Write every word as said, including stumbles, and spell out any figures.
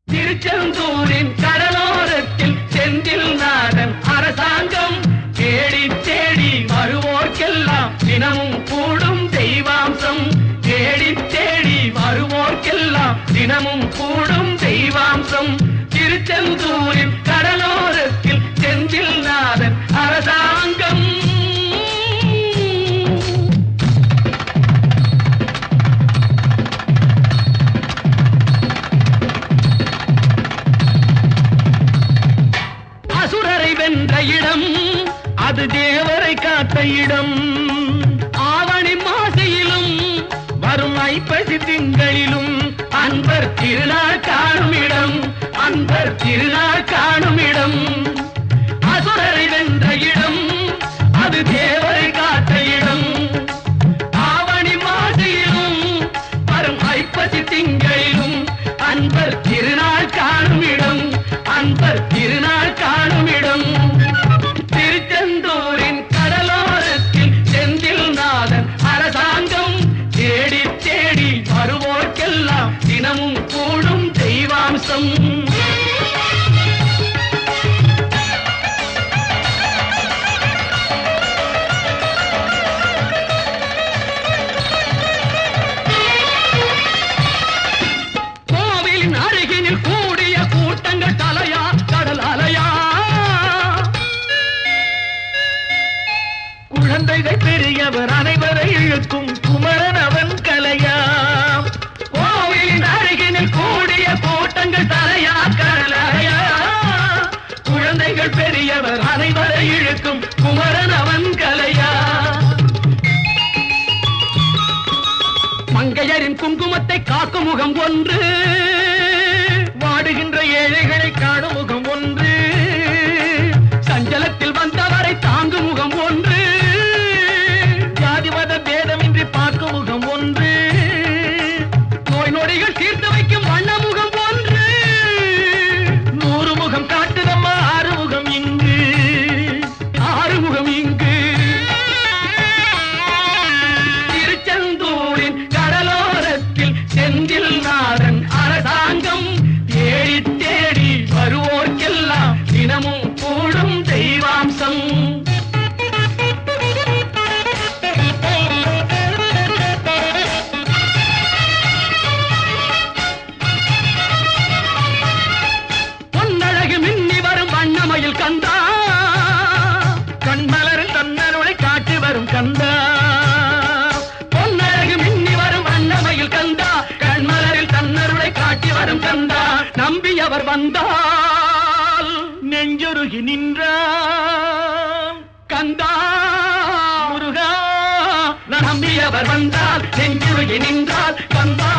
திருச்செந்தூரின் கடலோரத்தில் செந்தில் நாதன் அரசாங்கம் தேடி தேடி வருவோர்க்கெல்லாம் தினமும் கூடும் தெய்வாம்சம். தேடி தேடி வருவோர்க்கெல்லாம் தினமும் கூடும் தெய்வாம்சம். திருச்செந்தூரின் கடலோரத்தில் செந்தில் நாதன் அரசாங்கம். அசுரரை வென்ற இடம் அது தேவரை காத்த இடம். ஆவணி மாசையிலும் வரும் ஐப்பசி திங்களிலும் அன்பர் திருநாள் காணும் இடம். அன்பர் திருநாள் காணும் இடம். அசுரரை வென்ற இடம் அது தேவரை காத்த இடம். ஆவணி மாசையிலும் வரும் ஐப்பசி திங்களிலும் அன்பர் திருநாள் காணும் இடம். அன்பர் திருநாள் காணும் இடம். திருச்செந்தூரின் கடலோரத்தில் செந்தில் நாதன் அரசாங்கம் தேடி தேடி வருவோர்க்கெல்லாம் தினமும் கூடும் தெய்வாம்சம். கோவிலின் அருகினில் கூடிய கூட்டங்கள் தலையா கடல் அலையா. குழந்தைகள் பெரியவர் அனைவரை இழுக்கும் குமரன் அவன் கலையா. கோவிலின் அருகினில் கூடிய கூட்டங்கள் தலையா கடல் அலையா. குழந்தைகள் பெரியவர் அனைவரை இழுக்கும் குமரன் அவன் கலையா. மங்கையரின் குங்குமத்தை காக்கும் முகம் ஒன்று, வாடுகின்ற ஏழைகளை காணும் முகம் ஒன்று, சஞ்சலத்தில் வந்தவரை தாங்கும் முகம் ஒன்று, ஜாதி மத பேதமின்றி பார்க்கும் முகம் ஒன்று, நோய் நொடிகள் தீர்த்து வைக்கும் வண்ண முகம் ஒன்று. நூறு முகம் காட்டுதம்மா ஆறு முகம் இங்கு, ஆறு முகம் இங்கு. திருச்செந்தூரின் கடலோரத்தில் செந்தில் நாதன் அரசாங்கம் தேடி தேடி வருவோர்க்கெல்லாம் தினமும் கூடும் தெய்வாம்சம். பொன்னழகு மின்னி வரும் வண்ணமயில் கந்தா, கண்மலரில் தன்னருளை காட்டி வரும் கந்தா. பொன்னழகு மின்னி வரும் வண்ணமயில் கந்தா, கண்மலரில் தன்னருளை காட்டி வரும் கந்தா. நம்பியவர் வந்தால் நெஞ்சுருகி நின்றான் கந்தா முருகா. நம்பியவர் வந்தால் நெஞ்சுருகி நின்றால் கந்தா